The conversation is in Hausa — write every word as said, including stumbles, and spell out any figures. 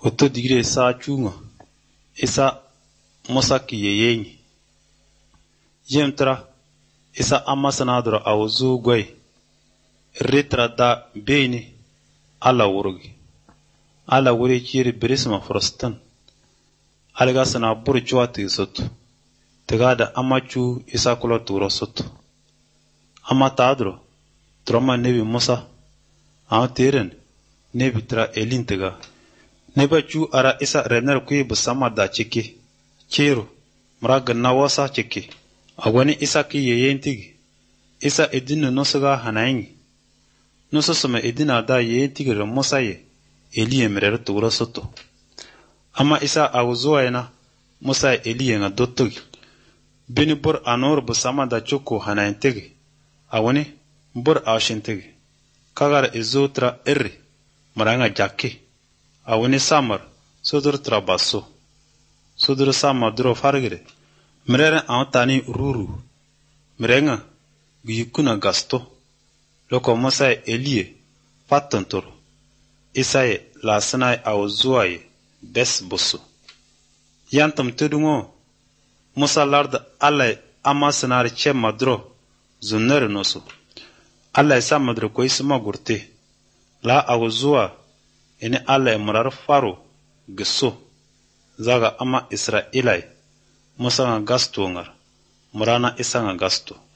Oto digire sa chunga. Isa Musa ki yeyenyi. Yemtra isa amma sanadro awzu gwai. Ritra da beini ala wurgi. Ala wuri kiri birisma frostan. Alga sana buru chua tisotu. Tiga da amachu isa kula turo sotu. Amma tadro troma nebi Musa. Aw tiren nebi tra elin tiga. Neba chu ara isa rener kui busama da chiki. Chiru mraga na wasa chiki. Agwani isa ki yeyentigi. Isa edinu nosaga hanaingi. Nososome edina da yeyentigi re Musa ye. Eliye mrere turo sotu. Ama isa awuzuwa ena Musa eliye nga dotugi. Bini bur anor busama da chuku hanaintigi. Agwani bur awshintigi. Kagar izutra irri mranga jaki. Awani samar sudur trabaso. Sudur samar duro fargire. Mrere awtani ruru. Mrenga giyukuna gasto. Loko Musa eliye patantoro. Isaye la sanai awzuaye bes bosu. Yantam tudungo Musa larda alay ama sanari che madro zunere nosu. Alay sa madro ko isma gurte. La awzua ene alay murar faro giso. Zaga ama Israelai Musa nga gasto ngar. Murana isa nga gasto.